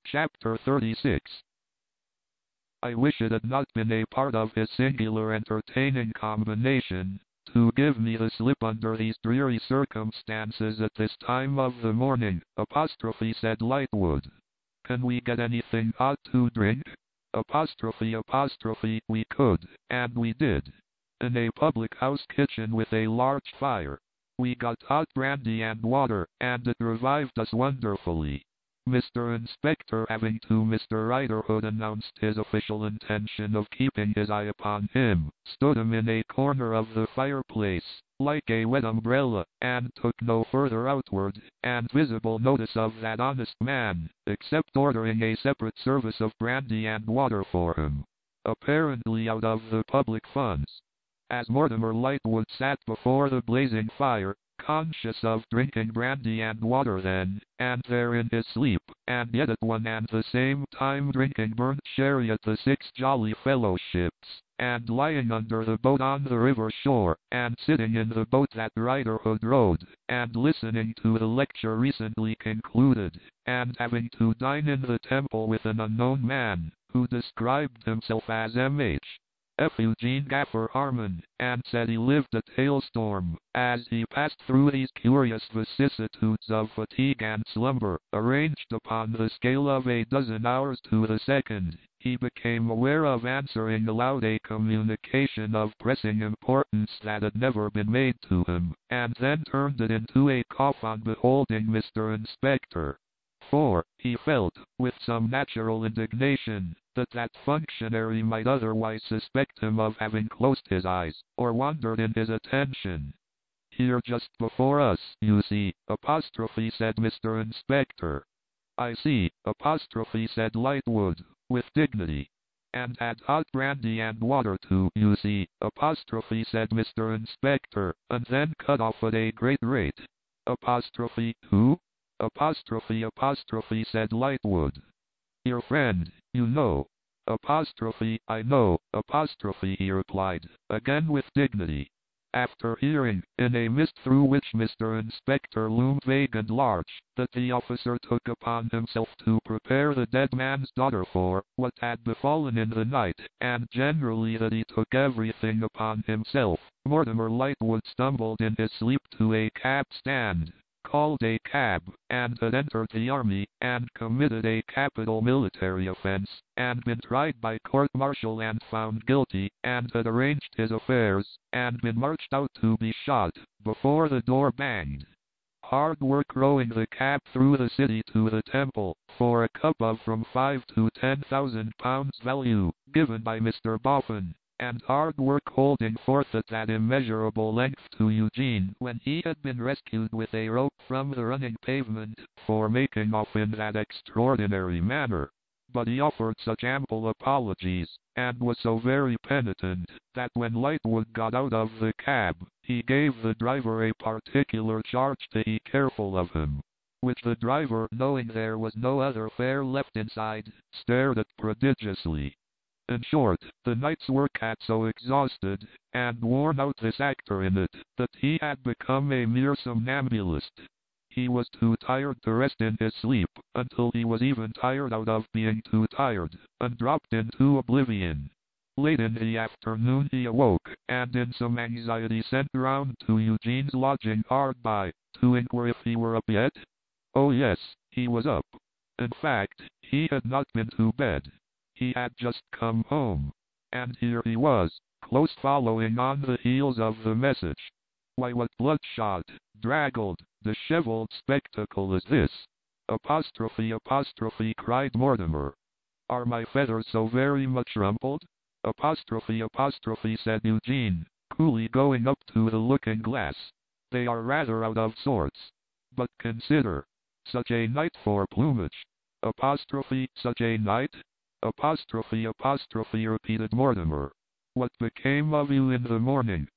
Chapter 36. I wish it had not been a part of his singular entertaining combination to give me the slip under these dreary circumstances at this time of the morning, said Lightwood. Can we get anything hot to drink? We could, and we did. In a public-house kitchen with a large fire. We got hot brandy and water, and it revived us wonderfully. Mr. Inspector, having to Mr. Riderhood announced his official intention of keeping his eye upon him, stood him in a corner of the fireplace, like a wet umbrella, and took no further outward and visible notice of that honest man, except ordering a separate service of brandy and water for him, apparently out of the public funds. As Mortimer Lightwood sat before the blazing fire, conscious of drinking brandy and water then and there in his sleep, and yet at one and the same time drinking burnt sherry at the Six Jolly Fellowships, and lying under the boat on the river shore, and sitting in the boat that Riderhood rowed, and listening to the lecture recently concluded, and having to dine in the Temple with an unknown man, who described himself as M.H. F. Eugene Gaffer Harmon, and said he lived at Hailstorm. As he passed through these curious vicissitudes of fatigue and slumber, arranged upon the scale of a dozen hours to the second, he became aware of answering aloud a communication of pressing importance that had never been made to him, and then turned it into a cough on beholding Mr. Inspector. For, he felt, with some natural indignation, that functionary might otherwise suspect him of having closed his eyes, or wandered in his attention. Here just before us, you see, said Mr. Inspector. I see, said Lightwood, with dignity. And had hot brandy and water too, you see, said Mr. Inspector, and then cut off at a great rate. Who? Said Lightwood. Your friend, you know. I know, he replied, again with dignity. After hearing, in a mist through which Mr. Inspector loomed vague and large, that the officer took upon himself to prepare the dead man's daughter for what had befallen in the night, and generally that he took everything upon himself, Mortimer Lightwood stumbled in his sleep to a cab stand, called a cab, and had entered the army, and committed a capital military offense, and been tried by court-martial and found guilty, and had arranged his affairs, and been marched out to be shot, before the door banged. Hard work rowing the cab through the city to the Temple, for a cup of from 5 to 10,000 pounds value, given by Mr. Boffin. And hard work holding forth at that immeasurable length to Eugene when he had been rescued with a rope from the running pavement, for making off in that extraordinary manner. But he offered such ample apologies, and was so very penitent, that when Lightwood got out of the cab, he gave the driver a particular charge to be careful of him, which the driver, knowing there was no other fare left inside, stared at prodigiously. In short, the night's work had so exhausted and worn out this actor in it, that he had become a mere somnambulist. He was too tired to rest in his sleep, until he was even tired out of being too tired, and dropped into oblivion. Late in the afternoon he awoke, and in some anxiety sent round to Eugene's lodging hard by, to inquire if he were up yet. Oh yes, he was up. In fact, he had not been to bed. He had just come home. And here he was, close following on the heels of the message. Why, what bloodshot, draggled, disheveled spectacle is this? Cried Mortimer. Are my feathers so very much rumpled? Said Eugene, coolly going up to the looking-glass. They are rather out of sorts. But consider. Such a night for plumage. Such a night? Repeated Mortimer. What became of you in the morning?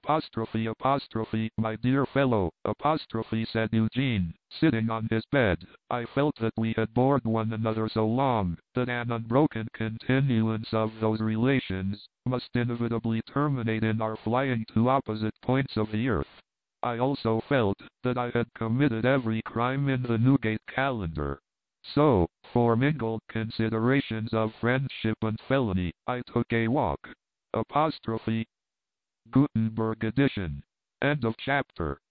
My dear fellow, said Eugene, sitting on his bed. I felt that we had bored one another so long, that an unbroken continuance of those relations must inevitably terminate in our flying to opposite points of the earth. I also felt that I had committed every crime in the Newgate calendar. So, for mingled considerations of friendship and felony, I took a walk. Apostrophe. Gutenberg edition. End of chapter.